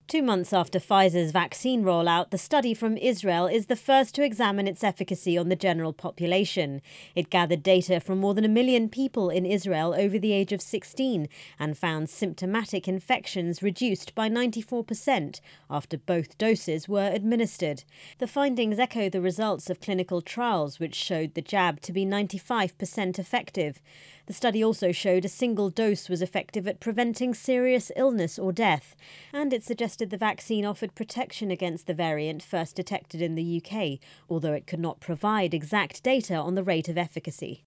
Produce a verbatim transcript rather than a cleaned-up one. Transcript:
Two months after Pfizer's vaccine rollout, the study from Israel is the first to examine its efficacy on the general population. It gathered data from more than a million people in Israel over the age of sixteen and found symptomatic infections reduced by ninety-four percent after both doses were administered. The findings echo the results of clinical trials, which showed the jab to be ninety-five percent effective. The study also showed a single dose was effective at preventing serious illness or death, and it suggested the vaccine offered protection against the variant first detected in the U K, although it could not provide exact data on the rate of efficacy.